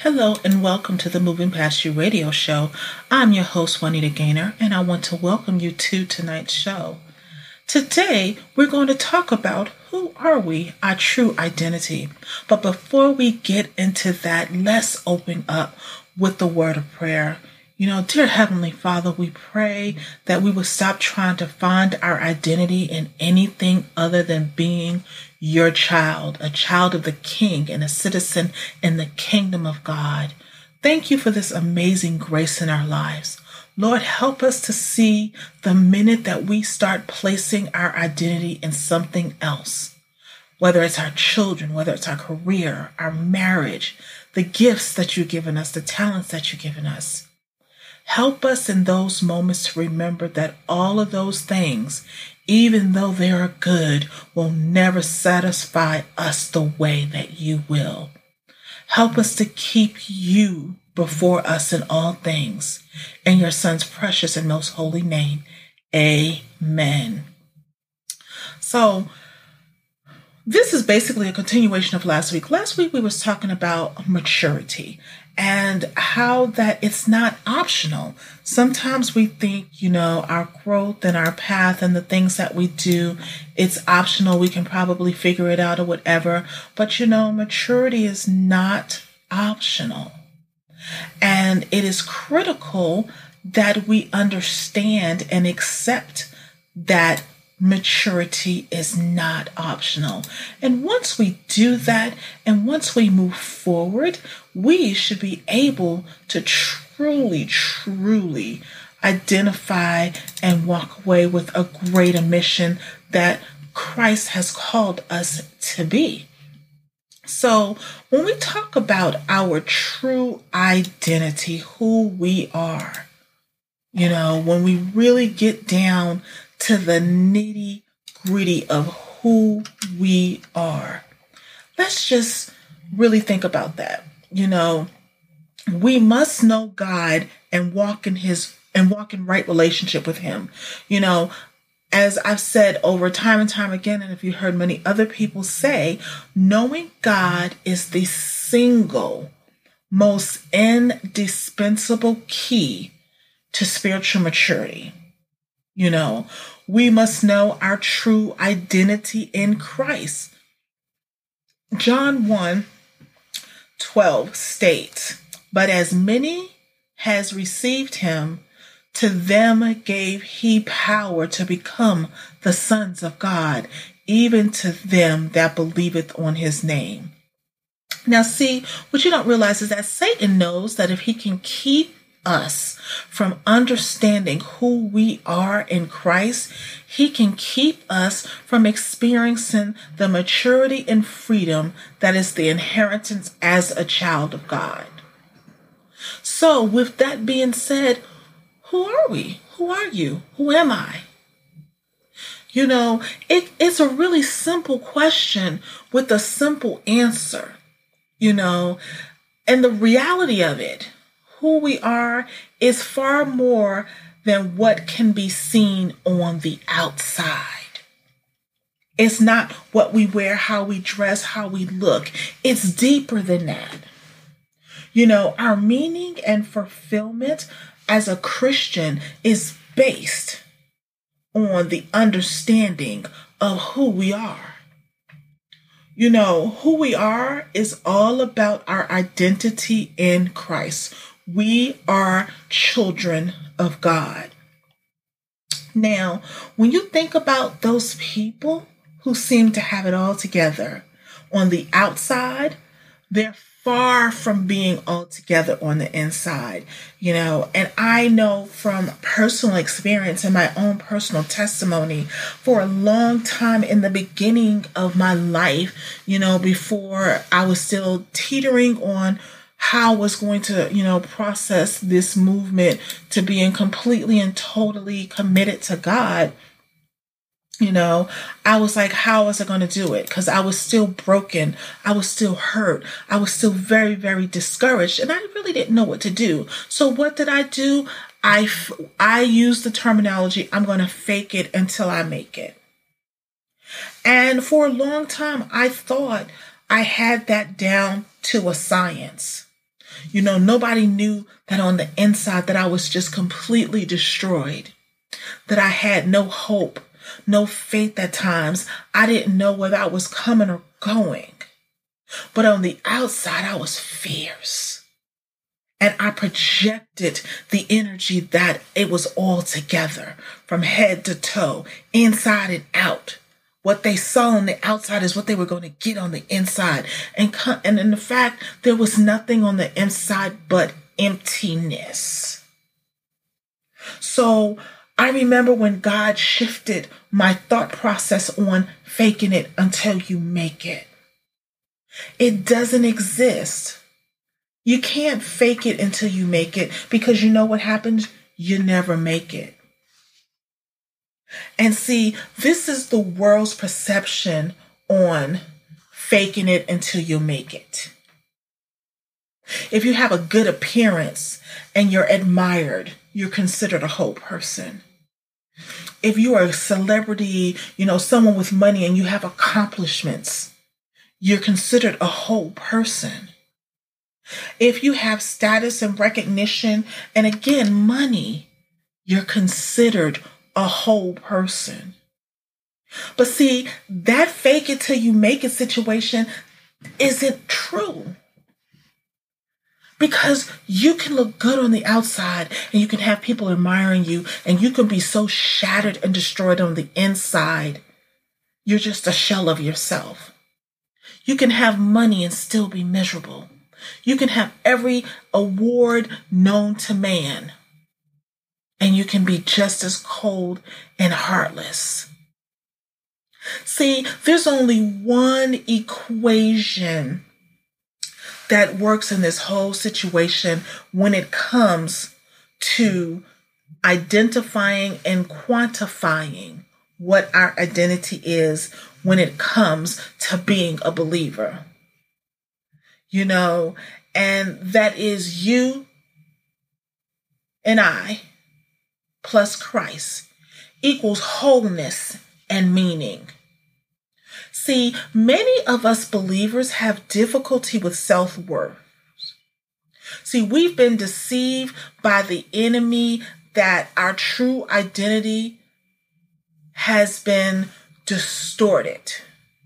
Hello and welcome to the Moving Past You radio show. I'm your host, Juanita Gaynor, and I want to welcome you to tonight's show. Today, we're going to talk about who are we, our true identity. But before we get into that, let's open up with the word of prayer. Dear Heavenly Father, we pray that we will stop trying to find our identity in anything other than being your child, a child of the King and a citizen in the kingdom of God. Thank you for this amazing grace in our lives. Lord, help us to see the minute that we start placing our identity in something else, whether it's our children, whether it's our career, our marriage, the gifts that you've given us, the talents that you've given us. Help us in those moments to remember that all of those things, even though they are good, will never satisfy us the way that you will. Help us to keep you before us in all things. In your Son's precious and most holy name, amen. So, this is basically a continuation of last week. Last week we was talking about maturity and how that it's not optional. Sometimes we think, our growth and our path and the things that we do, it's optional. We can probably figure it out or whatever. But, maturity is not optional. And it is critical that we understand and accept that maturity is not optional. And once we do that, and once we move forward, we should be able to truly identify and walk away with a greater mission that Christ has called us to be. So when we talk about our true identity, who we are, when we really get down to the nitty gritty of who we are, let's just really think about that. We must know God and walk in right relationship with him. As I've said over time and time again, and if you heard many other people say, knowing God is the single most indispensable key to spiritual maturity. We must know our true identity in Christ. John 1:12 states, "But as many has received him, to them gave he power to become the sons of God, even to them that believeth on his name." Now see, what you don't realize is that Satan knows that if he can keep us from understanding who we are in Christ, he can keep us from experiencing the maturity and freedom that is the inheritance as a child of God. So with that being said, who are we? Who are you? Who am I? It's a really simple question with a simple answer, and the reality of it, who we are, is far more than what can be seen on the outside. It's not what we wear, how we dress, how we look. It's deeper than that. Our meaning and fulfillment as a Christian is based on the understanding of who we are. Who we are is all about our identity in Christ. We are children of God. Now, when you think about those people who seem to have it all together on the outside, they're far from being all together on the inside, and I know from personal experience and my own personal testimony, for a long time in the beginning of my life, before I was still teetering on how I was going to, process this movement to being completely and totally committed to God, I was like, how was I going to do it? Because I was still broken. I was still hurt. I was still very, very discouraged. And I really didn't know what to do. So what did I do? I used the terminology, I'm going to fake it until I make it. And for a long time, I thought I had that down to a science. Nobody knew that on the inside that I was just completely destroyed, that I had no hope, no faith at times. I didn't know whether I was coming or going. But on the outside, I was fierce. And I projected the energy that it was all together from head to toe, inside and out. What they saw on the outside is what they were going to get on the inside. And in the fact, there was nothing on the inside but emptiness. So I remember when God shifted my thought process on faking it until you make it. It doesn't exist. You can't fake it until you make it, because you know what happens? You never make it. And see, this is the world's perception on faking it until you make it. If you have a good appearance and you're admired, you're considered a whole person. If you are a celebrity, someone with money, and you have accomplishments, you're considered a whole person. If you have status and recognition, and again, money, you're considered a whole person. But see, that fake it till you make it situation isn't true. Because you can look good on the outside and you can have people admiring you, and you can be so shattered and destroyed on the inside. You're just a shell of yourself. You can have money and still be miserable. You can have every award known to man, and you can be just as cold and heartless. See, there's only one equation that works in this whole situation when it comes to identifying and quantifying what our identity is when it comes to being a believer. And that is you and I plus Christ equals wholeness and meaning. See, many of us believers have difficulty with self-worth. See, we've been deceived by the enemy that our true identity has been distorted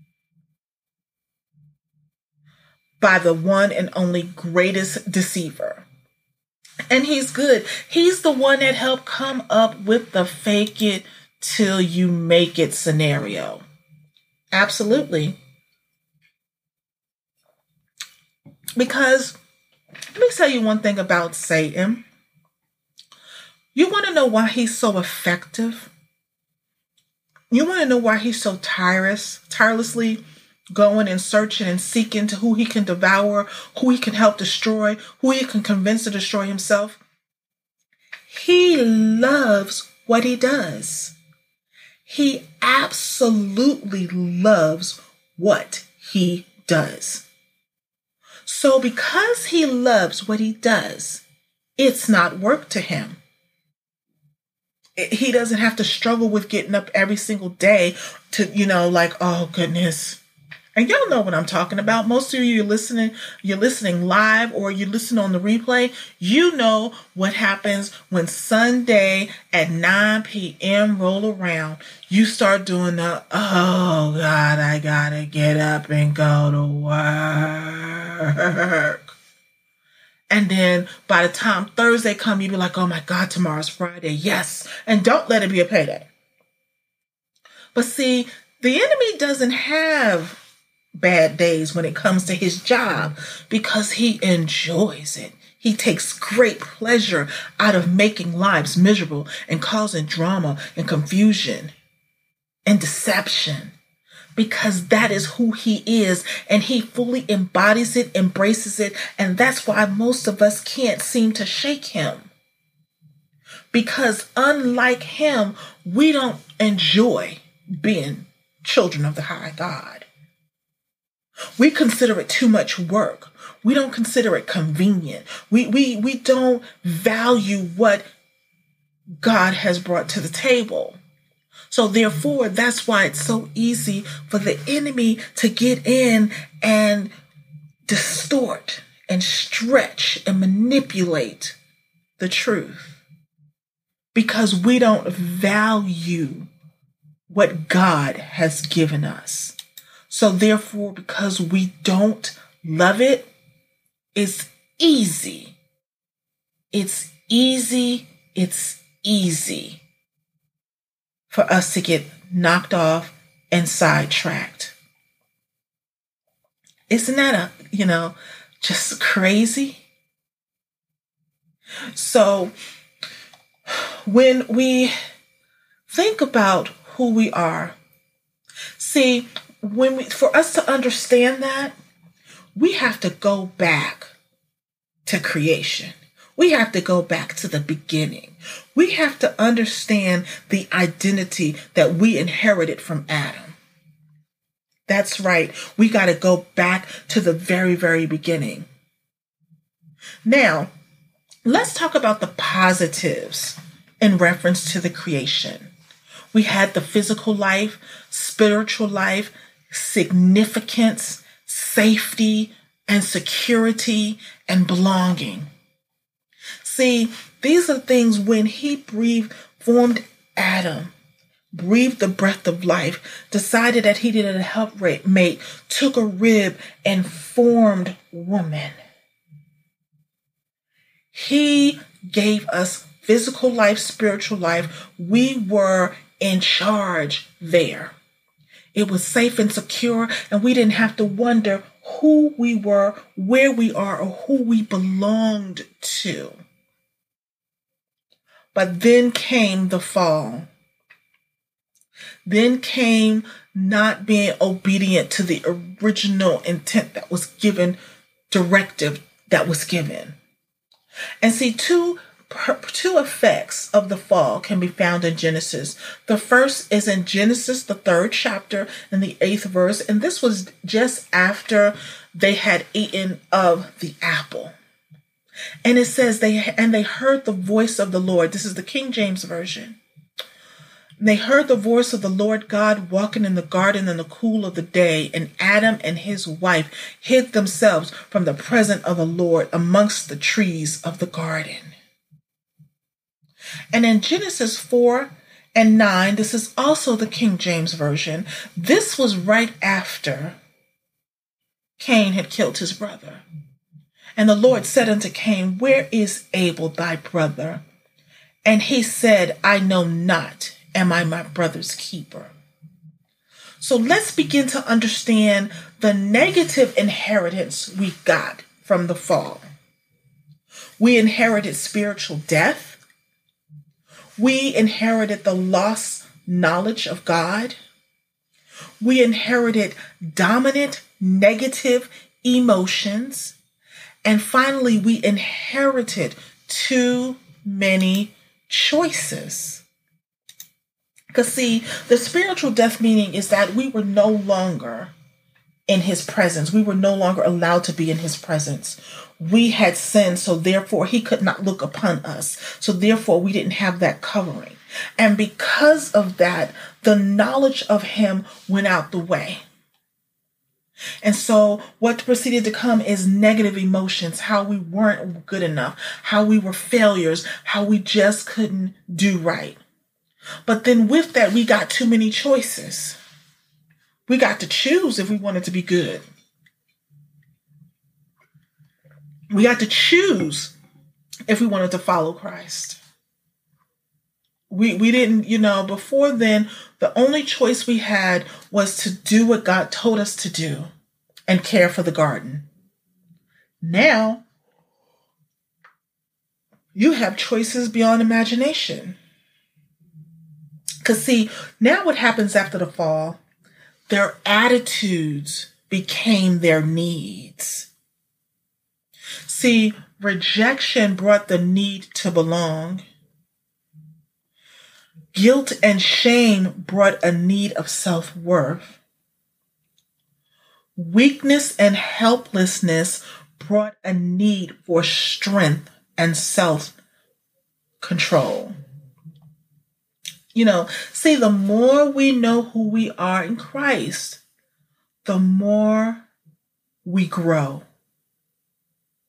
by the one and only greatest deceiver. And he's good. He's the one that helped come up with the fake it till you make it scenario. Absolutely. Because let me tell you one thing about Satan. You want to know why he's so effective? You want to know why he's so tirelessly going and searching and seeking to who he can devour, who he can help destroy, who he can convince to destroy himself? He loves what he does. He absolutely loves what he does. So because he loves what he does, it's not work to him. He doesn't have to struggle with getting up every single day to, oh goodness. And y'all know what I'm talking about. Most of you're listening live, or you listen on the replay. You know what happens when Sunday at 9 p.m. roll around. You start doing the, oh God, I gotta get up and go to work. And then by the time Thursday comes, you be like, oh my God, tomorrow's Friday. Yes. And don't let it be a payday. But see, the enemy doesn't have bad days when it comes to his job, because he enjoys it. He takes great pleasure out of making lives miserable and causing drama and confusion and deception, because that is who he is, and he fully embodies it, embraces it, and that's why most of us can't seem to shake him. Because unlike him, we don't enjoy being children of the high God. We consider it too much work. We don't consider it convenient. We don't value what God has brought to the table. So therefore, that's why it's so easy for the enemy to get in and distort and stretch and manipulate the truth because we don't value what God has given us. So therefore, because we don't love it, it's easy. It's easy for us to get knocked off and sidetracked. Isn't that just crazy? So when we think about who we are, see, for us to understand that, we have to go back to creation. We have to go back to the beginning. We have to understand the identity that we inherited from Adam. That's right. We got to go back to the very, very beginning. Now, let's talk about the positives in reference to the creation. We had the physical life, spiritual life, significance, safety, and security, and belonging. See, these are things when he formed Adam, breathed the breath of life, decided that he needed a helpmate, took a rib and formed woman. He gave us physical life, spiritual life. We were in charge there. It was safe and secure, and we didn't have to wonder who we were, where we are, or who we belonged to. But then came the fall. Then came not being obedient to the original intent that was given, directive that was given. And see, two effects of the fall can be found in Genesis. The first is in Genesis, the 3rd chapter, and the 8th verse. And this was just after they had eaten of the apple. And it says, they heard the voice of the Lord. This is the King James Version. They heard the voice of the Lord God walking in the garden in the cool of the day, and Adam and his wife hid themselves from the presence of the Lord amongst the trees of the garden. And in Genesis 4 and 9, this is also the King James Version. This was right after Cain had killed his brother. And the Lord said unto Cain, Where is Abel thy brother? And he said, I know not. Am I my brother's keeper? So let's begin to understand the negative inheritance we got from the fall. We inherited spiritual death. We inherited the lost knowledge of God. We inherited dominant negative emotions. And finally, we inherited too many choices. Because see, the spiritual death meaning is that we were no longer in his presence. We were no longer allowed to be in his presence. We had sinned, so therefore he could not look upon us. So therefore we didn't have that covering. And because of that, the knowledge of him went out the way. And so what proceeded to come is negative emotions, how we weren't good enough, how we were failures, how we just couldn't do right. But then with that, we got too many choices. We got to choose if we wanted to be good. We got to choose if we wanted to follow Christ. We didn't, before then, the only choice we had was to do what God told us to do and care for the garden. Now, you have choices beyond imagination. Because see, now what happens after the fall, their attitudes became their needs. See, rejection brought the need to belong. Guilt and shame brought a need of self-worth. Weakness and helplessness brought a need for strength and self-control. See, the more we know who we are in Christ, the more we grow.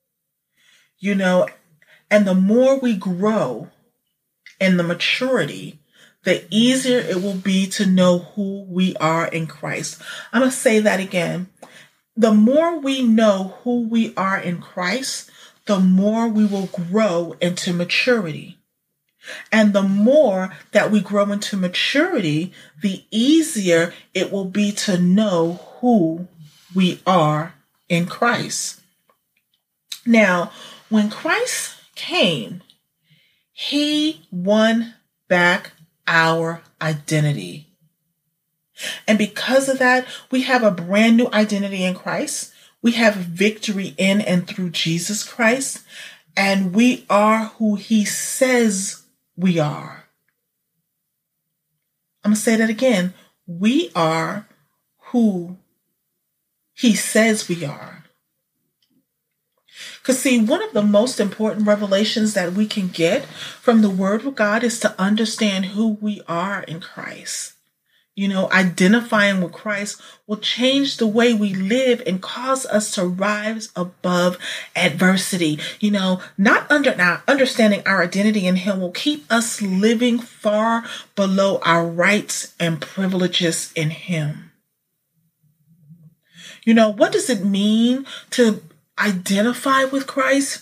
you know, and the more we grow in the maturity, the easier it will be to know who we are in Christ. I'm going to say that again. The more we know who we are in Christ, the more we will grow into maturity. And the more that we grow into maturity, the easier it will be to know who we are in Christ. Now, when Christ came, he won back our identity. And because of that, we have a brand new identity in Christ. We have victory in and through Jesus Christ. And we are who he says we are. I'm going to say that again. We are who he says we are. Because see, one of the most important revelations that we can get from the Word of God is to understand who we are in Christ. You know, identifying with Christ will change the way we live and cause us to rise above adversity. You know, not understanding our identity in him will keep us living far below our rights and privileges in him. You know, what does it mean to identify with Christ?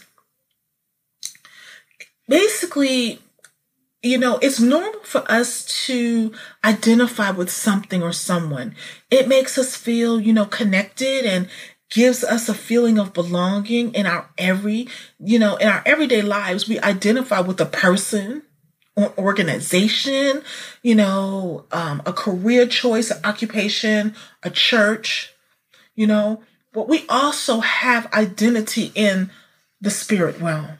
Basically, you know, it's normal for us to identify with something or someone. It makes us feel, you know, connected and gives us a feeling of belonging in our everyday lives. We identify with a person or organization, you know, a career choice, an occupation, a church, you know, but we also have identity in the spirit realm.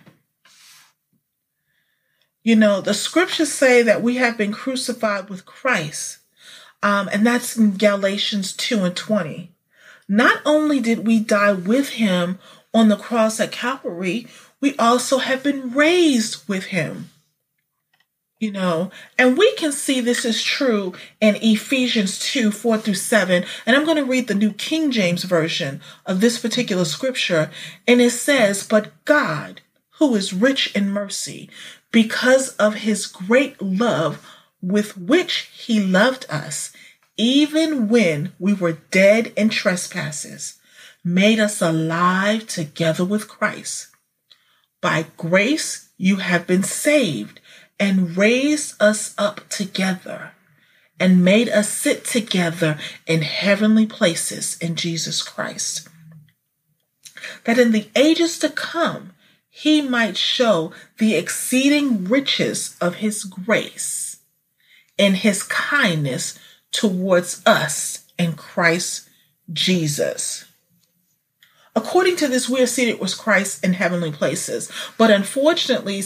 You know, the scriptures say that we have been crucified with Christ. And that's in Galatians 2:20. Not only did we die with him on the cross at Calvary, we also have been raised with him. You know, and we can see this is true in Ephesians 2:4-7. And I'm going to read the New King James Version of this particular scripture. And it says, "But God, who is rich in mercy, because of his great love with which he loved us, even when we were dead in trespasses, made us alive together with Christ. By grace you have been saved, and raised us up together, and made us sit together in heavenly places in Jesus Christ, that in the ages to come he might show the exceeding riches of his grace and his kindness towards us in Christ Jesus." According to this, we are seated with Christ in heavenly places. But unfortunately,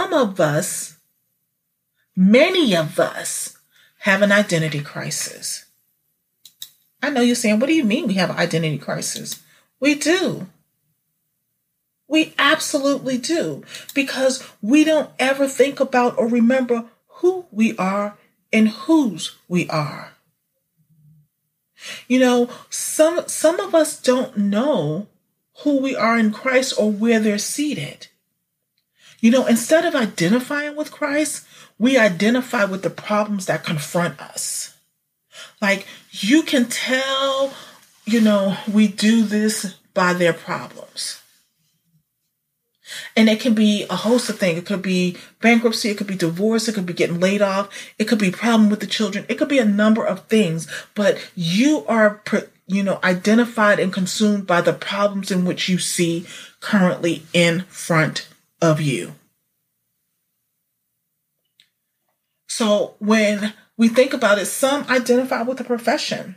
many of us have an identity crisis. I know you're saying, what do you mean we have an identity crisis? We do. We absolutely do, because we don't ever think about or remember who we are and whose we are. You know, some of us don't know who we are in Christ or where they're seated. You know, instead of identifying with Christ, we identify with the problems that confront us. Like, you can tell, you know, we do this by their problems. And it can be a host of things. It could be bankruptcy. It could be divorce. It could be getting laid off. It could be a problem with the children. It could be a number of things. But you are, identified and consumed by the problems in which you see currently in front of you. So when we think about it, some identify with a profession.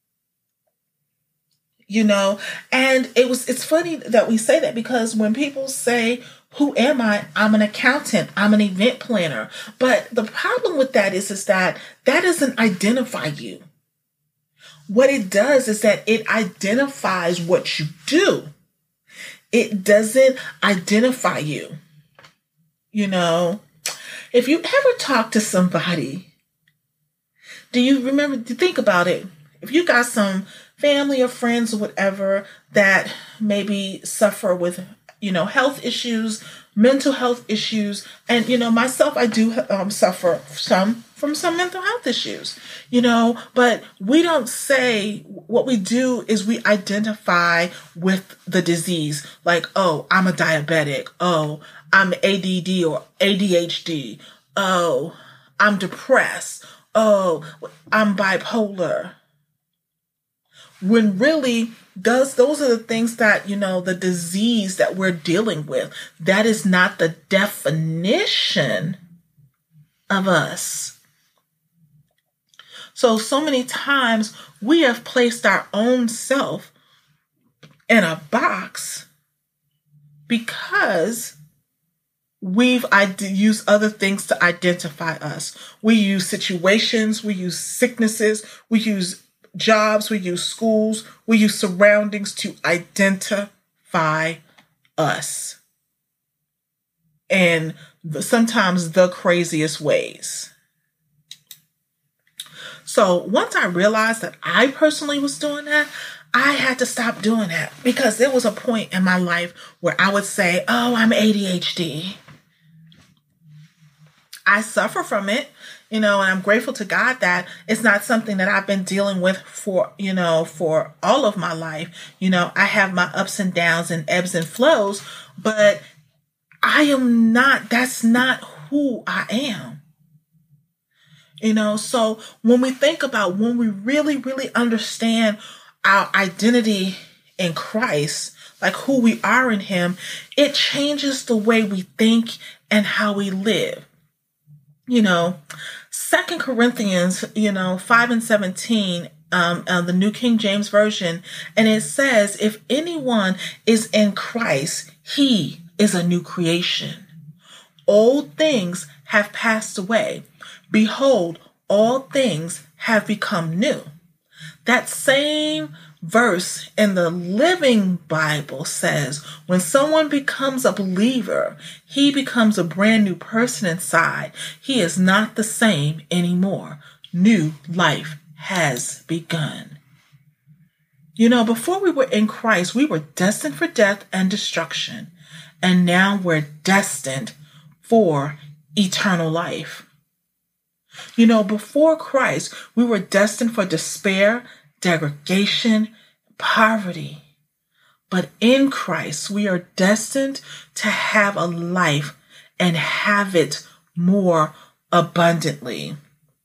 You know, and it's funny that we say that, because when people say, "Who am I?" I'm an accountant, I'm an event planner. But the problem with that is that doesn't identify you. What it does is that it identifies what you do. It doesn't identify you. You know, if you ever talk to somebody, do you think about it? If you got some family or friends or whatever that maybe suffer with, health issues, mental health issues. And, myself, I do suffer from some mental health issues, but we don't say, what we do is we identify with the disease. Like, oh, I'm a diabetic. Oh, I'm ADD or ADHD. Oh, I'm depressed. Oh, I'm bipolar. When really, those are the things that, the disease that we're dealing with. That is not the definition of us. So many times we have placed our own self in a box because we've used other things to identify us. We use situations, we use sicknesses, we use jobs, we use schools, we use surroundings to identify us. And sometimes the craziest ways. So once I realized that I personally was doing that, I had to stop doing that, because there was a point in my life where I would say, oh, I'm ADHD. I suffer from it, and I'm grateful to God that it's not something that I've been dealing with for all of my life. I have my ups and downs and ebbs and flows, but that's not who I am. So when we think about, when we really, really understand our identity in Christ, like who we are in Him, it changes the way we think and how we live. 2 Corinthians, 5:17, the New King James Version, and it says, if anyone is in Christ, he is a new creation. Old things have passed away. Behold, all things have become new. That same verse in the Living Bible says, when someone becomes a believer, he becomes a brand new person inside. He is not the same anymore. New life has begun. Before we were in Christ, we were destined for death and destruction. And now we're destined for eternal life. Before Christ, we were destined for despair, degradation, poverty. But in Christ, we are destined to have a life and have it more abundantly.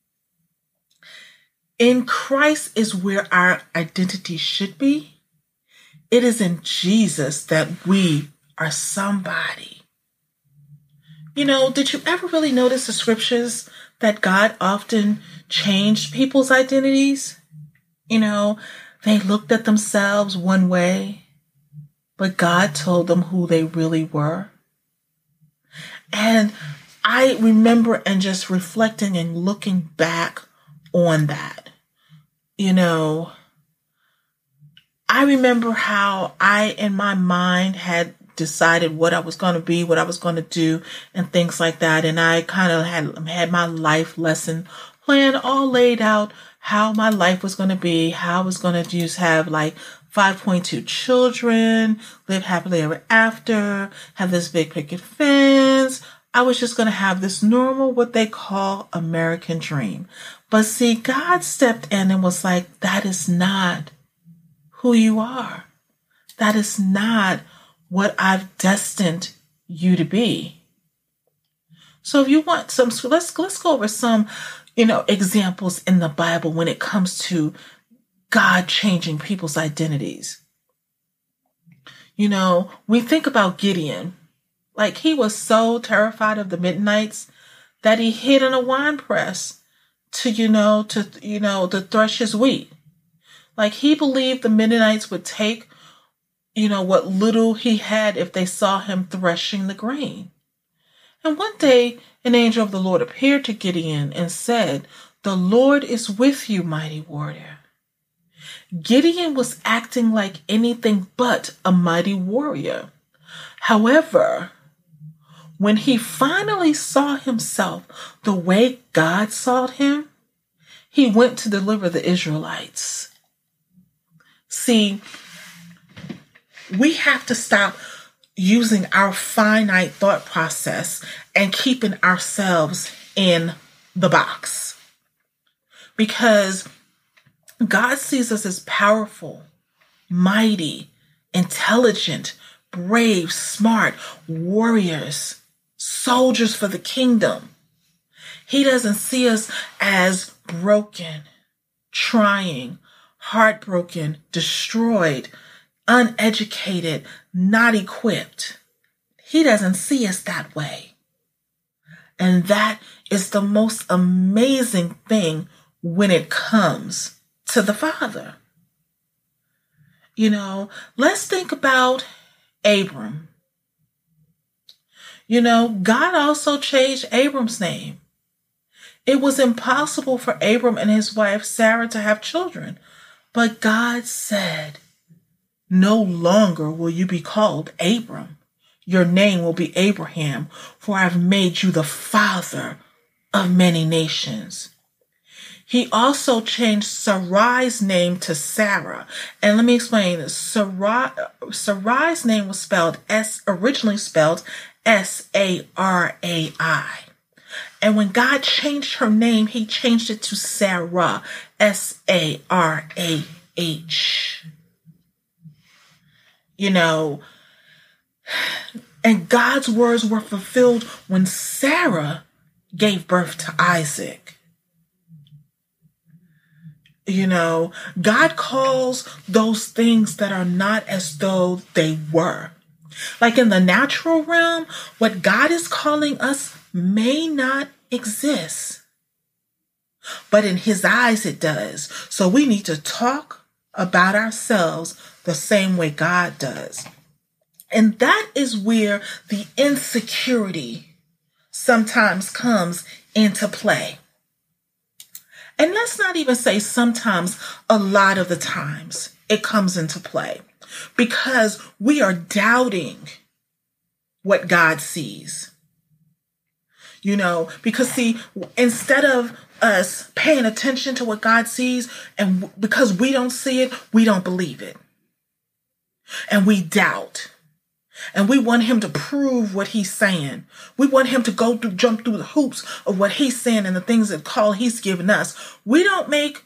In Christ is where our identity should be. It is in Jesus that we are somebody. Did you ever really notice the scriptures that God often changed people's identities? They looked at themselves one way, but God told them who they really were. And I remember and just reflecting and looking back on that. I remember how I, in my mind, had decided what I was going to be, what I was going to do, and things like that. And I kind of had my life lesson plan all laid out, how my life was going to be, how I was going to just have like 5.2 children, live happily ever after, have this big picket fence. I was just going to have this normal, what they call American dream. But see, God stepped in and was like, that is not who you are. That is not what I've destined you to be. So if you want some, let's go over some, examples in the Bible when it comes to God changing people's identities. We think about Gideon. Like, he was so terrified of the Midianites that he hid in a wine press to thresh his wheat. Like, he believed the Midianites would take, what little he had if they saw him threshing the grain. And one day, an angel of the Lord appeared to Gideon and said, "The Lord is with you, mighty warrior." Gideon was acting like anything but a mighty warrior. However, when he finally saw himself the way God saw him, he went to deliver the Israelites. See, we have to stop, using our finite thought process and keeping ourselves in the box. Because God sees us as powerful, mighty, intelligent, brave, smart warriors, soldiers for the kingdom. He doesn't see us as broken, trying, heartbroken, destroyed, uneducated, not equipped. He doesn't see us that way. And that is the most amazing thing when it comes to the Father. Let's think about Abram. God also changed Abram's name. It was impossible for Abram and his wife Sarah to have children, but God said, "No longer will you be called Abram. Your name will be Abraham, for I've made you the father of many nations." He also changed Sarai's name to Sarah. And let me explain this. Sarai's name was originally spelled Sarai. And when God changed her name, he changed it to Sarah, Sarah. And God's words were fulfilled when Sarah gave birth to Isaac. God calls those things that are not as though they were. Like in the natural realm, what God is calling us may not exist, but in his eyes it does. So we need to talk about ourselves the same way God does. And that is where the insecurity sometimes comes into play. And let's not even say sometimes, a lot of the times it comes into play because we are doubting what God sees. Because see, instead of us paying attention to what God sees, and because we don't see it, we don't believe it. And we doubt. And we want him to prove what he's saying. We want him to jump through the hoops of what he's saying and the things that call he's given us. We don't make,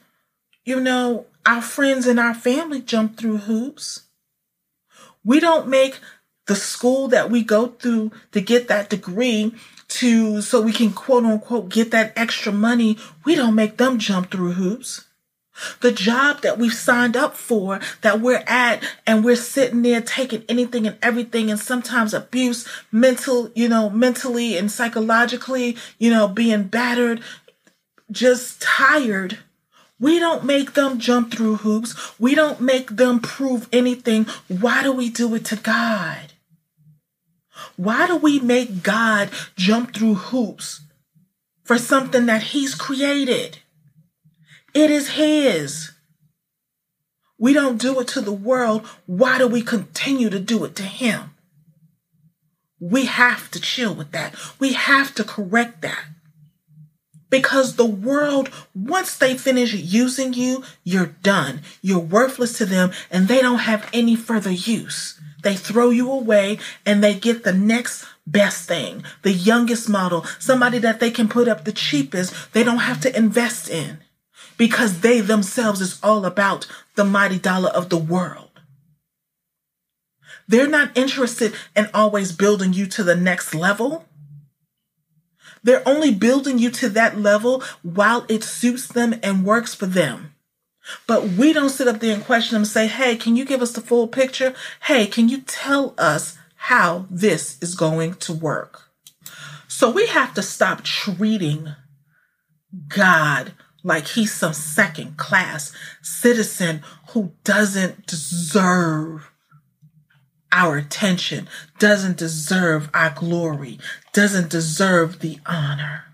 our friends and our family jump through hoops. We don't make the school that we go through to get that degree so we can quote unquote get that extra money. We don't make them jump through hoops. The job that we've signed up for, that we're at, and we're sitting there taking anything and everything, and sometimes abuse, mentally and psychologically, being battered, just tired. We don't make them jump through hoops. We don't make them prove anything. Why do we do it to God? Why do we make God jump through hoops for something that he's created? It is his. We don't do it to the world. Why do we continue to do it to him? We have to chill with that. We have to correct that. Because the world, once they finish using you, you're done. You're worthless to them and they don't have any further use. They throw you away and they get the next best thing, the youngest model, somebody that they can put up the cheapest, they don't have to invest in. Because they themselves is all about the mighty dollar of the world. They're not interested in always building you to the next level. They're only building you to that level while it suits them and works for them. But we don't sit up there and question them and say, hey, can you give us the full picture? Hey, can you tell us how this is going to work? So we have to stop treating God like he's some second-class citizen who doesn't deserve our attention, doesn't deserve our glory, doesn't deserve the honor.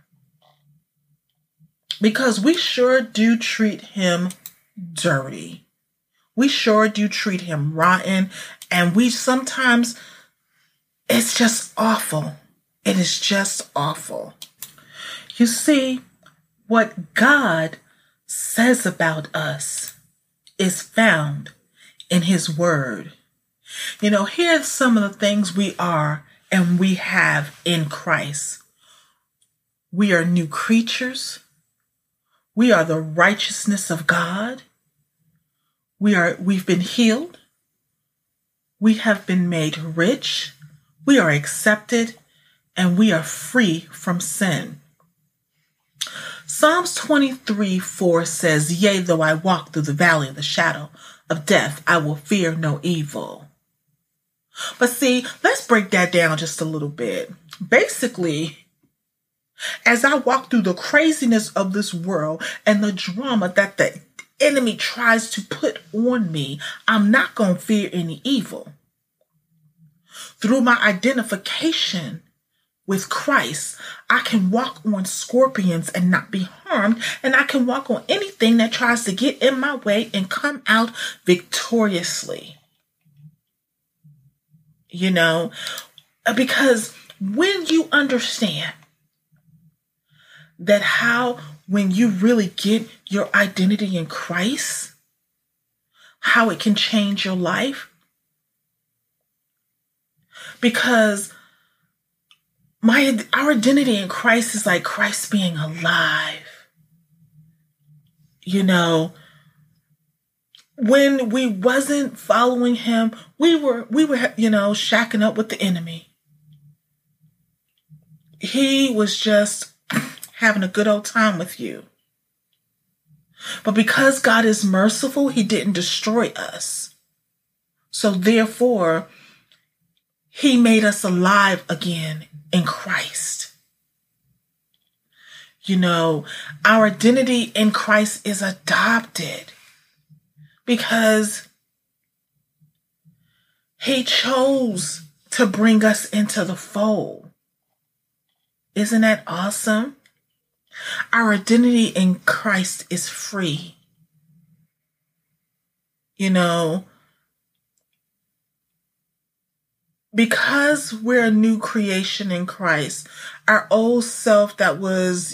Because we sure do treat him dirty. We sure do treat him rotten. And we sometimes, it's just awful. It is just awful. You see, what God says about us is found in his word. Here's some of the things we are and we have in Christ. We are new creatures. We are the righteousness of God. We've been healed. We have been made rich. We are accepted, and we are free from sin. Psalms 23:4 says, "Yea, though I walk through the valley of the shadow of death, I will fear no evil." But see, let's break that down just a little bit. Basically, as I walk through the craziness of this world and the drama that the enemy tries to put on me, I'm not going to fear any evil. Through my identification with Christ, I can walk on scorpions and not be harmed, and I can walk on anything that tries to get in my way and come out victoriously. Because when you understand that when you really get your identity in Christ, how it can change your life. Because our identity in Christ is like Christ being alive. When we wasn't following him, we were shacking up with the enemy. He was just having a good old time with you. But because God is merciful, he didn't destroy us. So therefore, he made us alive again in Christ. Our identity in Christ is adopted because he chose to bring us into the fold. Isn't that awesome? Our identity in Christ is free. Because we're a new creation in Christ, our old self that was,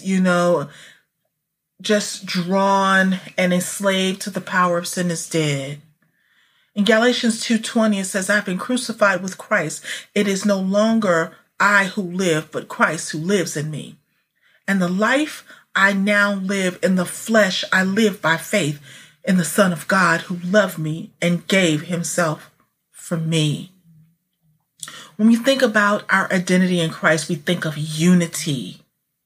just drawn and enslaved to the power of sin is dead. In Galatians 2:20, it says, "I've been crucified with Christ. It is no longer I who live, but Christ who lives in me. And the life I now live in the flesh, I live by faith in the Son of God who loved me and gave himself for me." When we think about our identity in Christ, we think of unity.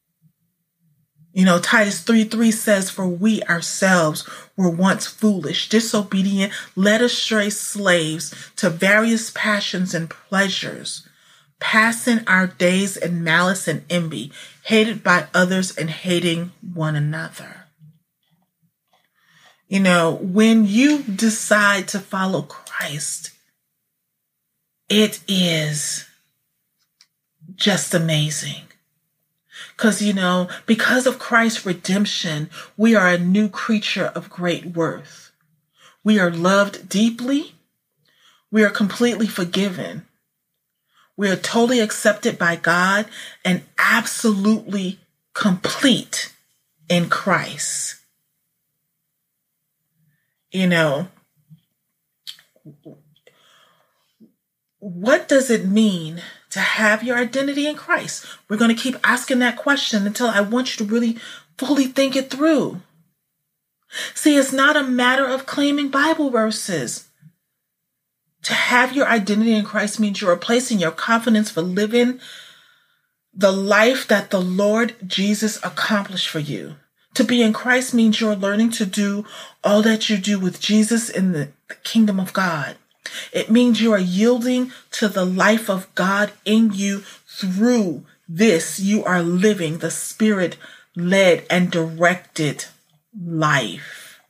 Titus 3:3 says, "For we ourselves were once foolish, disobedient, led astray slaves to various passions and pleasures, passing our days in malice and envy, hated by others and hating one another." When you decide to follow Christ, it is just amazing. Because of Christ's redemption, we are a new creature of great worth. We are loved deeply. We are completely forgiven. We are totally accepted by God and absolutely complete in Christ. What does it mean to have your identity in Christ? We're going to keep asking that question until I want you to really fully think it through. See, it's not a matter of claiming Bible verses. To have your identity in Christ means you're placing your confidence for living the life that the Lord Jesus accomplished for you. To be in Christ means you're learning to do all that you do with Jesus in the kingdom of God. It means you are yielding to the life of God in you. Through this, you are living the Spirit-led and directed life.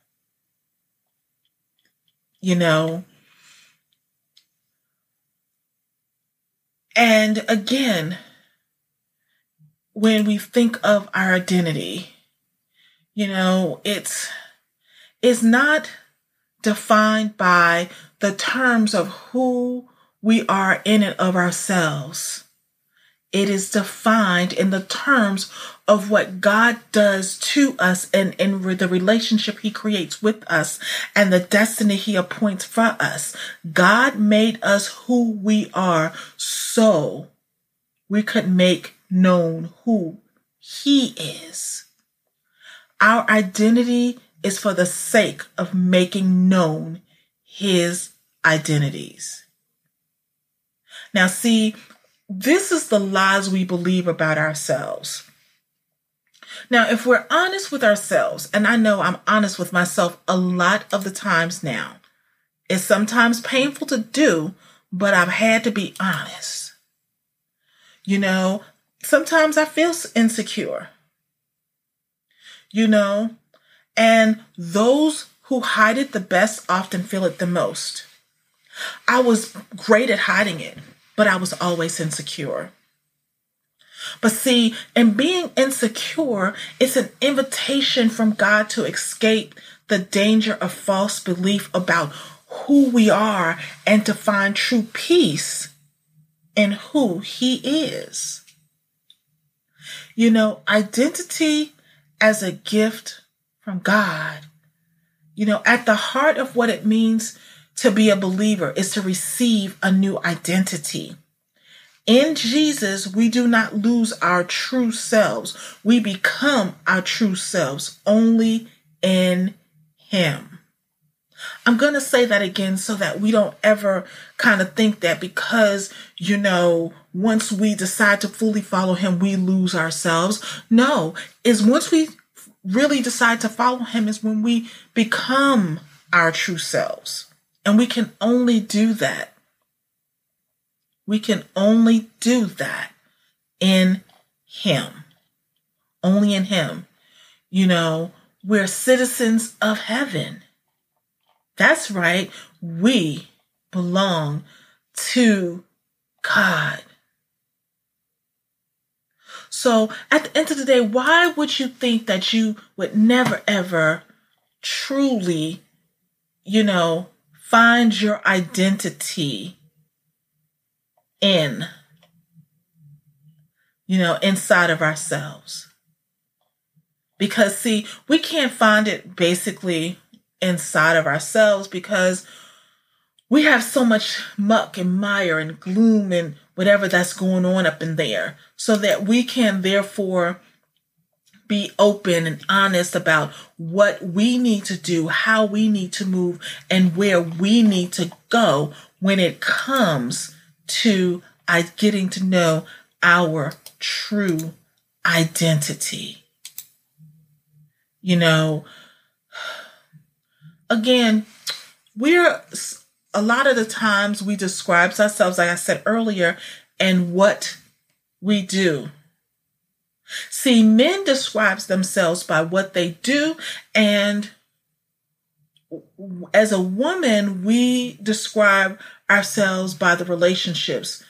And again, when we think of our identity, it's not defined by the terms of who we are in and of ourselves. It is defined in the terms of what God does to us and in the relationship he creates with us and the destiny he appoints for us. God made us who we are so we could make known who he is. Our identity is for the sake of making known his identities. Now, see, this is the lies we believe about ourselves. Now, if we're honest with ourselves, and I know I'm honest with myself a lot of the times now, it's sometimes painful to do, but I've had to be honest. Sometimes I feel insecure, and those who hide it the best often feel it the most. I was great at hiding it, but I was always insecure. But see, in being insecure, it's an invitation from God to escape the danger of false belief about who we are and to find true peace in who he is. Identity as a gift from God. At the heart of what it means to be a believer is to receive a new identity. In Jesus, we do not lose our true selves. We become our true selves only in him. I'm going to say that again so that we don't ever kind of think that because, once we decide to fully follow him, we lose ourselves. No, it's once we really decide to follow him is when we become our true selves. And we can only do that. We can only do that in him. Only in him. We're citizens of heaven. That's right. We belong to God. So at the end of the day, why would you think that you would never, ever truly, find your identity inside of ourselves? Because see, we can't find it basically inside of ourselves because we have so much muck and mire and gloom and whatever that's going on up in there, so that we can therefore be open and honest about what we need to do, how we need to move, and where we need to go when it comes to getting to know our true identity. Again, a lot of the times we describe ourselves, like I said earlier, and what we do. See, men describe themselves by what they do, and as a woman, we describe ourselves by the relationships,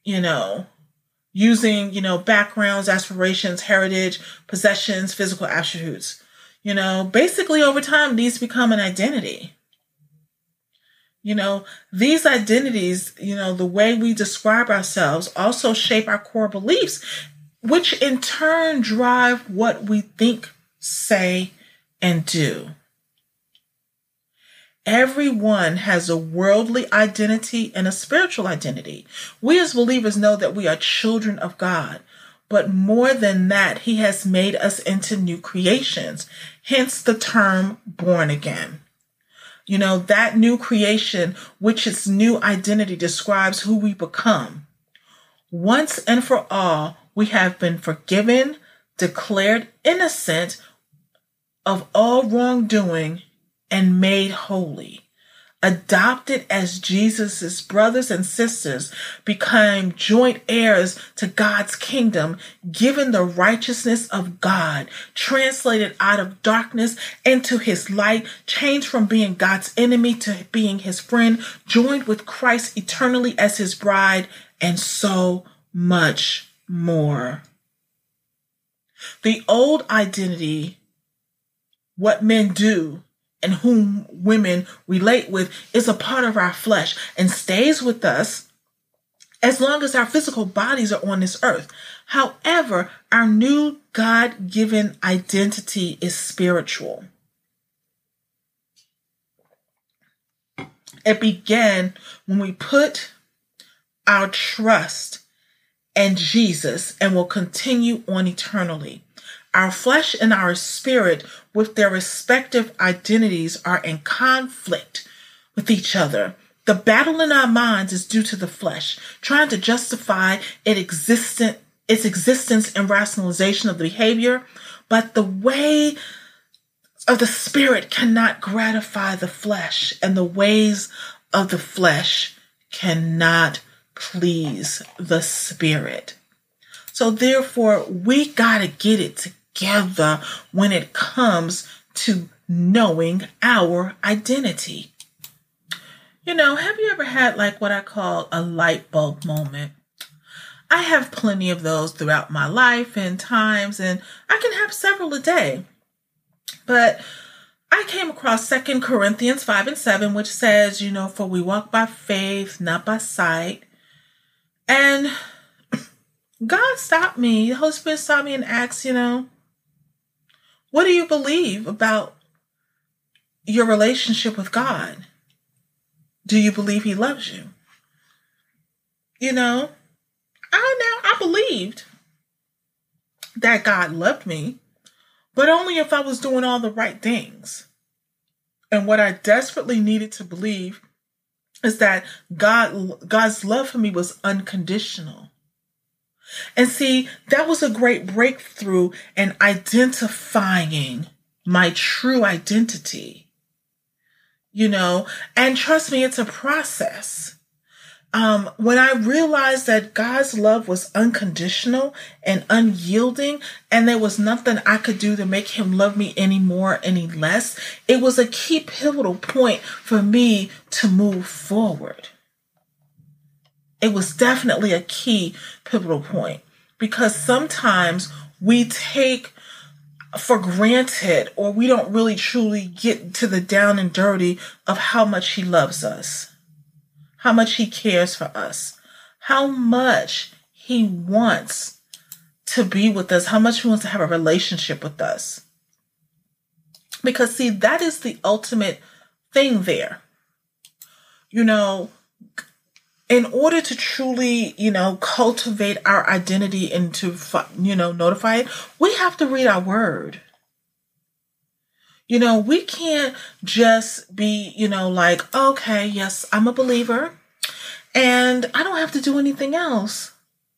using, backgrounds, aspirations, heritage, possessions, physical attributes. Basically over time, these become an identity. These identities, the way we describe ourselves also shape our core beliefs, which in turn drive what we think, say, and do. Everyone has a worldly identity and a spiritual identity. We as believers know that we are children of God, but more than that, he has made us into new creations, hence the term born again. That new creation, which its new identity describes who we become. Once and for all, we have been forgiven, declared innocent of all wrongdoing, and made holy. Adopted as Jesus' brothers and sisters, became joint heirs to God's kingdom, given the righteousness of God, translated out of darkness into his light, changed from being God's enemy to being his friend, joined with Christ eternally as his bride, and so much more. The old identity, what men do, and whom women relate with, is a part of our flesh and stays with us as long as our physical bodies are on this earth. However, our new God-given identity is spiritual. It began when we put our trust in Jesus and will continue on eternally. Our flesh and our spirit, with their respective identities, are in conflict with each other. The battle in our minds is due to the flesh, trying to justify its existence and rationalization of the behavior, but the way of the spirit cannot gratify the flesh, and the ways of the flesh cannot please the spirit. So therefore, we got to get it together when it comes to knowing our identity. Have you ever had like what I call a light bulb moment? I have plenty of those throughout my life and times, and I can have several a day. But I came across 2 Corinthians 5:7, which says, for we walk by faith, not by sight. And God stopped me, the Holy Spirit stopped me and asked, what do you believe about your relationship with God? Do you believe He loves you? I believed that God loved me, but only if I was doing all the right things. And what I desperately needed to believe is that God's love for me was unconditional. And see, that was a great breakthrough in identifying my true identity. And trust me, it's a process. When I realized that God's love was unconditional and unyielding, and there was nothing I could do to make Him love me any more, any less, it was a key pivotal point for me to move forward. It was definitely a key pivotal point, because sometimes we take for granted, or we don't really truly get to the down and dirty of how much He loves us, how much He cares for us, how much He wants to be with us, how much He wants to have a relationship with us. Because see, that is the ultimate thing there. In order to truly, cultivate our identity and to, notify it, we have to read our word. We can't just be, like, okay, yes, I'm a believer and I don't have to do anything else.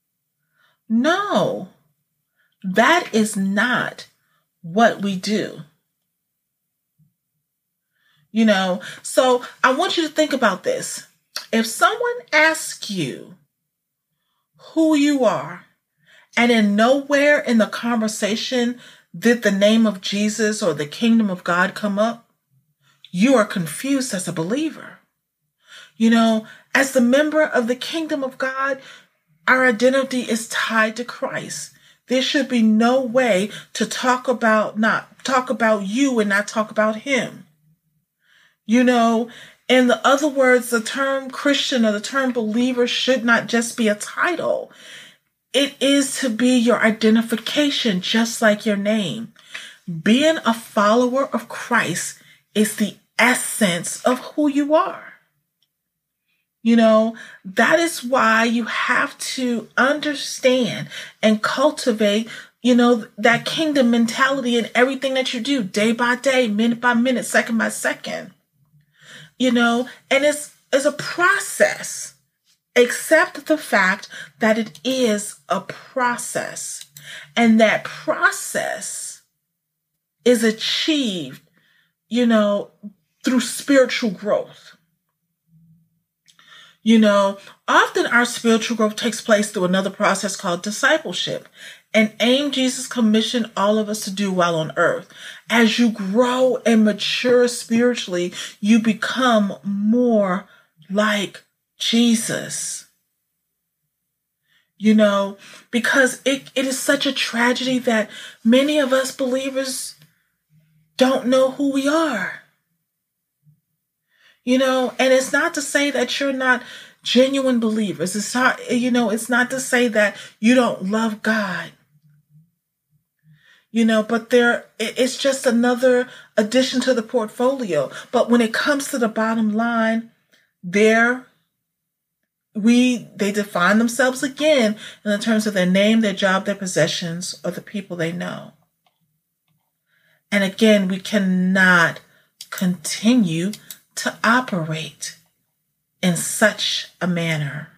No, that is not what we do. So I want you to think about this. If someone asks you who you are, and in nowhere in the conversation did the name of Jesus or the kingdom of God come up, you are confused as a believer. As the member of the kingdom of God, our identity is tied to Christ. There should be no way to talk about you and not talk about Him. In the other words, the term Christian or the term believer should not just be a title. It is to be your identification, just like your name. Being a follower of Christ is the essence of who you are. That is why you have to understand and cultivate, that kingdom mentality in everything that you do, day by day, minute by minute, second by second. And it's a process. Accept the fact that it is a process. And that process is achieved, through spiritual growth. Often our spiritual growth takes place through another process called discipleship, an aim Jesus commissioned all of us to do while on earth. As you grow and mature spiritually, you become more like Jesus. Because it is such a tragedy that many of us believers don't know who we are. And it's not to say that you're not Genuine believers. It's not, it's not to say that you don't love God. But it's just another addition to the portfolio. But when it comes to the bottom line, they define themselves again in the terms of their name, their job, their possessions, or the people they know. And again, we cannot continue to operate in such a manner.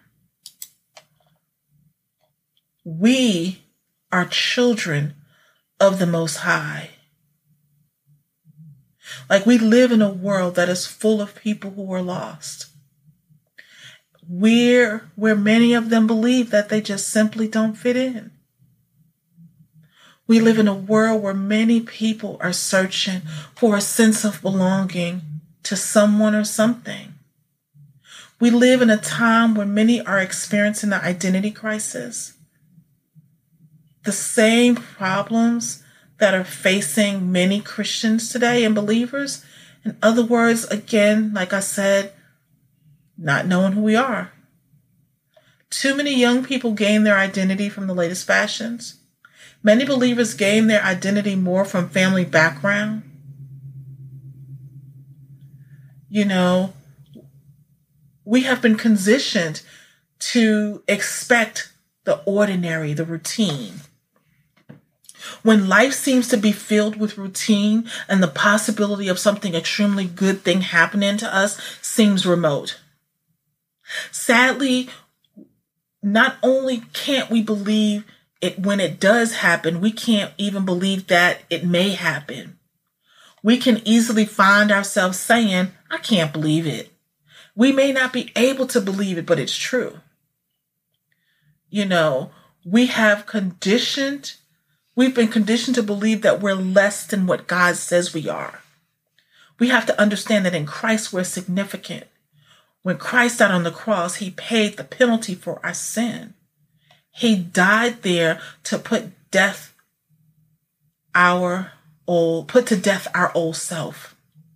We are children of the Most High. Like, we live in a world that is full of people who are lost. Where many of them believe that they just simply don't fit in. We live in a world where many people are searching for a sense of belonging to someone or something. We live in a time where many are experiencing the identity crisis. The same problems that are facing many Christians today and believers. In other words, again, like I said, not knowing who we are. Too many young people gain their identity from the latest fashions. Many believers gain their identity more from family background. We have been conditioned to expect the ordinary, the routine. When life seems to be filled with routine and the possibility of something extremely good thing happening to us seems remote. Sadly, not only can't we believe it when it does happen, we can't even believe that it may happen. We can easily find ourselves saying, I can't believe it. We may not be able to believe it, but it's true. We've been conditioned to believe that we're less than what God says we are. We have to understand that in Christ we're significant. When Christ died on the cross, he paid the penalty for our sin. He died there to put to death our old self.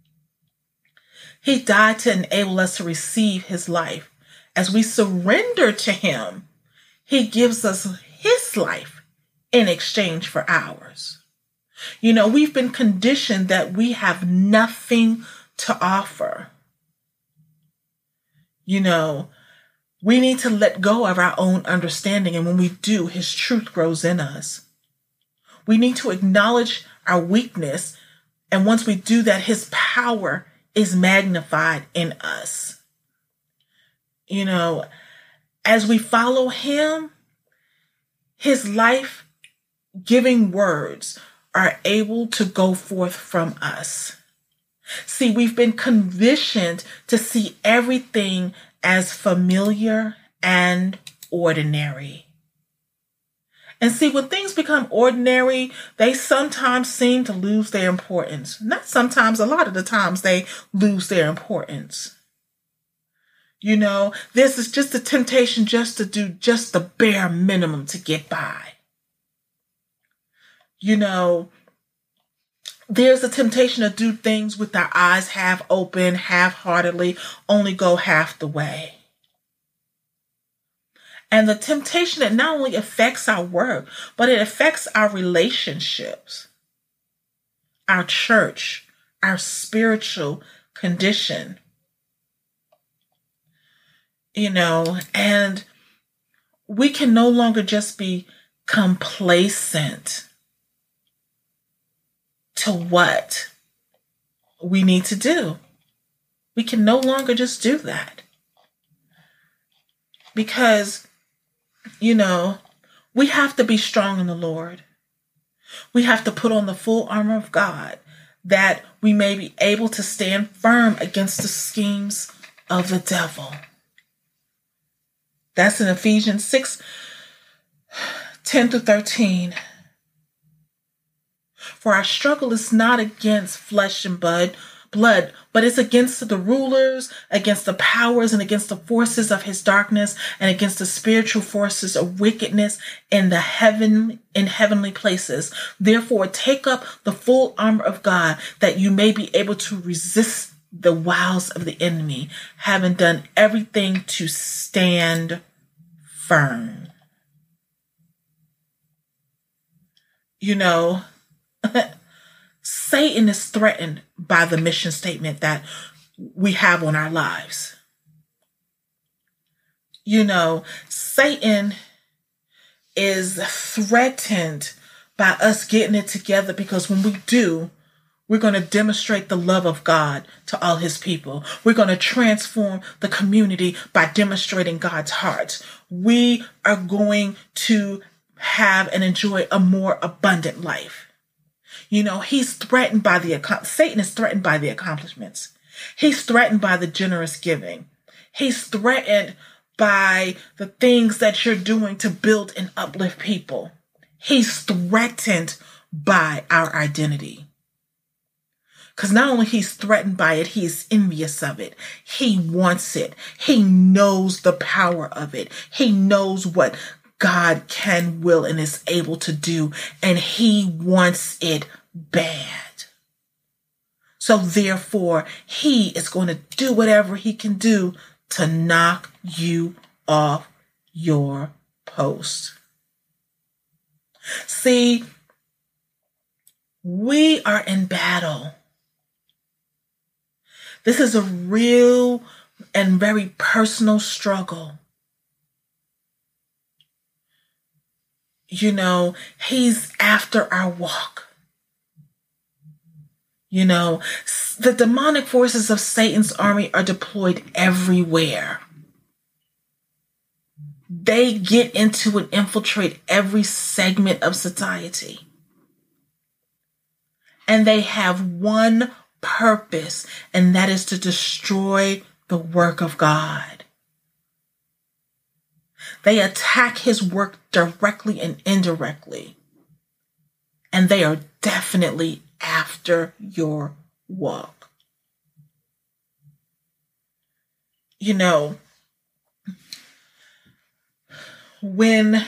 He died to enable us to receive his life. As we surrender to him, he gives us his life in exchange for ours. We've been conditioned that we have nothing to offer. We need to let go of our own understanding, and when we do, his truth grows in us. We need to acknowledge our weakness, and once we do that, his power is magnified in us. As we follow him, his life-giving words are able to go forth from us. See, we've been conditioned to see everything as familiar and ordinary. And see, when things become ordinary, they sometimes seem to lose their importance. Not sometimes, a lot of the times they lose their importance. This is just a temptation just to do just the bare minimum to get by. There's a temptation to do things with our eyes half open, half-heartedly, only go half the way. And the temptation that not only affects our work, but it affects our relationships, our church, our spiritual condition. And we can no longer just be complacent to what we need to do. We can no longer just do that. Because, we have to be strong in the Lord. We have to put on the full armor of God that we may be able to stand firm against the schemes of the devil. That's in Ephesians 6:10-13. For our struggle is not against flesh and blood, but it's against the rulers, against the powers, and against the forces of his darkness, and against the spiritual forces of wickedness in heavenly places. Therefore, take up the full armor of God, that you may be able to resist the wiles of the enemy, having done everything to stand firm. You know, Satan is threatened by the mission statement that we have on our lives. You know, Satan is threatened by us getting it together, because when we do, we're going to demonstrate the love of God to all his people. We're going to transform the community by demonstrating God's heart. We are going to have and enjoy a more abundant life. You know, Satan is threatened by the accomplishments. He's threatened by the generous giving. He's threatened by the things that you're doing to build and uplift people. He's threatened by our identity. Because not only he's threatened by it, he's envious of it. He wants it. He knows the power of it. He knows what God can, will, and is able to do. And he wants it bad. So therefore, he is going to do whatever he can do to knock you off your post. See, we are in battle. This is a real and very personal struggle. You know, he's after our walk. You know, the demonic forces of Satan's army are deployed everywhere. They get into and infiltrate every segment of society. And they have one purpose, and that is to destroy the work of God. They attack his work directly and indirectly. And they are definitely after your walk. You know, when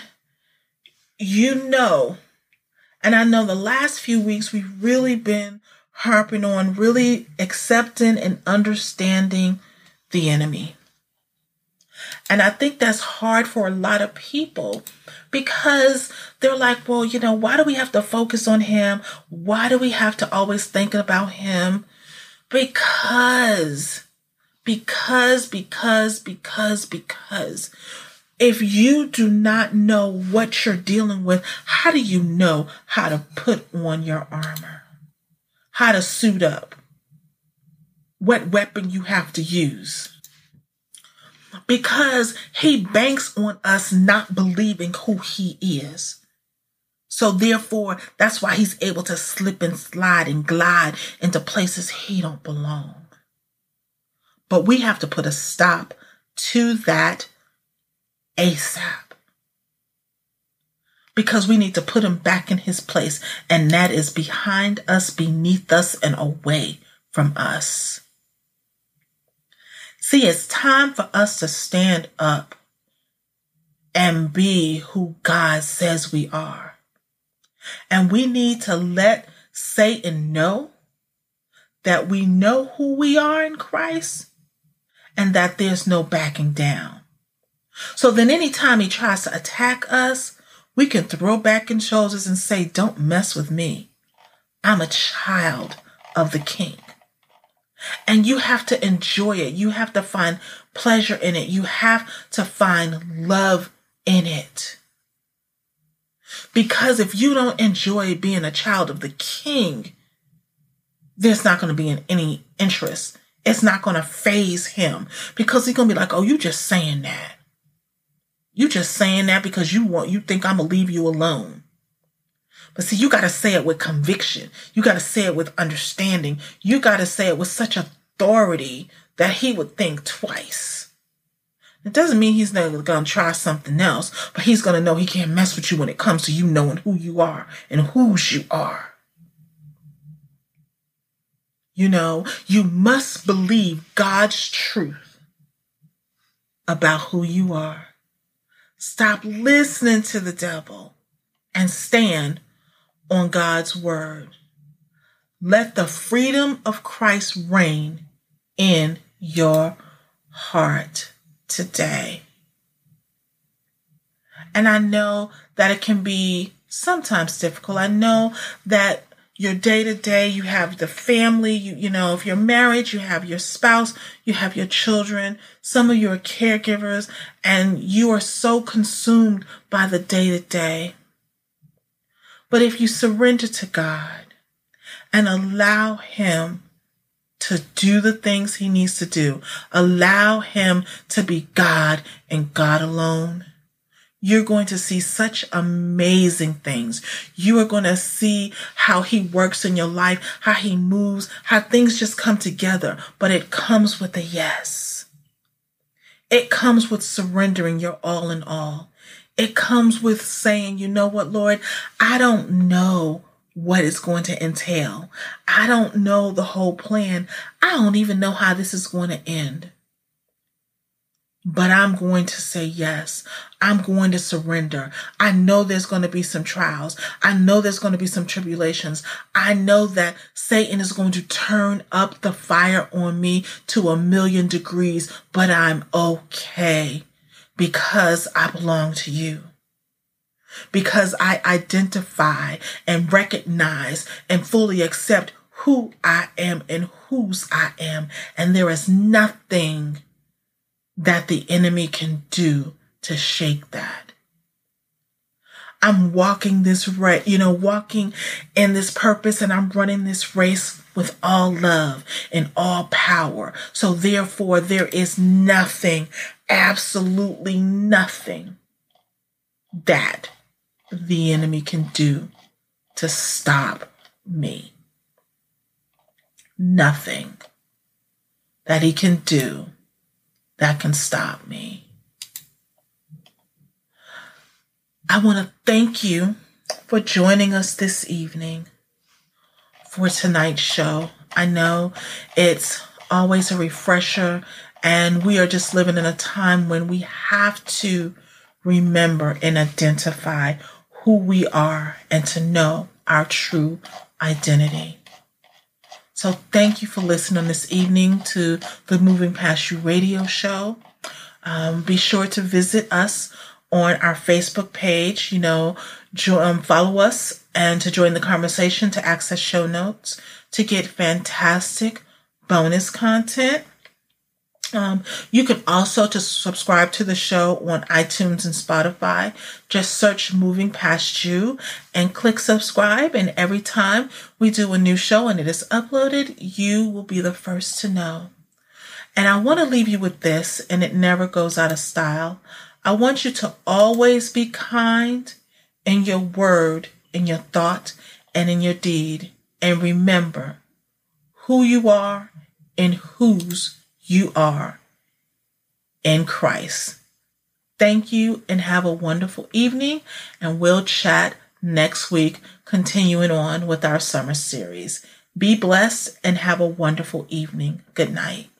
and I know the last few weeks we've really been harping on really accepting and understanding the enemy. And I think that's hard for a lot of people, because they're like, well, you know, why do we have to focus on him? Why do we have to always think about him? Because if you do not know what you're dealing with, how do you know how to put on your armor? How to suit up? What weapon you have to use? Because he banks on us not believing who he is. So therefore, that's why he's able to slip and slide and glide into places he don't belong. But we have to put a stop to that ASAP. Because we need to put him back in his place, and that is behind us, beneath us, and away from us. See, it's time for us to stand up and be who God says we are. And we need to let Satan know that we know who we are in Christ and that there's no backing down. So then anytime he tries to attack us, we can throw back in shoulders and say, don't mess with me. I'm a child of the King. And you have to enjoy it. You have to find pleasure in it. You have to find love in it. Because if you don't enjoy being a child of the King, there's not going to be any interest. It's not going to faze him, because he's going to be like, oh, you just saying that. You just saying that because you think I'm going to leave you alone. But see, you got to say it with conviction. You got to say it with understanding. You got to say it with such authority that he would think twice. It doesn't mean he's not going to try something else, but he's going to know he can't mess with you when it comes to you knowing who you are and whose you are. You know, you must believe God's truth about who you are. Stop listening to the devil and stand on God's word. Let the freedom of Christ reign in your heart today. And I know that it can be sometimes difficult. I know that your day to day, you have the family, you know, if you're married, you have your spouse, you have your children, some of you are caregivers, and you are so consumed by the day to day. But if you surrender to God and allow Him to do the things He needs to do, allow Him to be God and God alone, you're going to see such amazing things. You are going to see how He works in your life, how He moves, how things just come together. But it comes with a yes. It comes with surrendering your all in all. It comes with saying, you know what, Lord, I don't know what it's going to entail. I don't know the whole plan. I don't even know how this is going to end. But I'm going to say yes. I'm going to surrender. I know there's going to be some trials. I know there's going to be some tribulations. I know that Satan is going to turn up the fire on me to 1,000,000 degrees, but I'm okay because I belong to you. Because I identify and recognize and fully accept who I am and whose I am. And there is nothing that the enemy can do to shake that. I'm walking this walking in this purpose, and I'm running this race with all love and all power. So therefore, there is nothing, absolutely nothing that the enemy can do to stop me. Nothing that he can do that can stop me. I want to thank you for joining us this evening for tonight's show. I know it's always a refresher, and we are just living in a time when we have to remember and identify who we are and to know our true identity. So thank you for listening this evening to the Moving Past You radio show. Be sure to visit us on our Facebook page, follow us and to join the conversation, to access show notes, to get fantastic bonus content. You can also to subscribe to the show on iTunes and Spotify. Just search Moving Past You and click subscribe. And every time we do a new show and it is uploaded, you will be the first to know. And I want to leave you with this, and it never goes out of style. I want you to always be kind in your word, in your thought, and in your deed. And remember who you are and whose you are in Christ. Thank you and have a wonderful evening, and we'll chat next week, continuing on with our summer series. Be blessed and have a wonderful evening. Good night.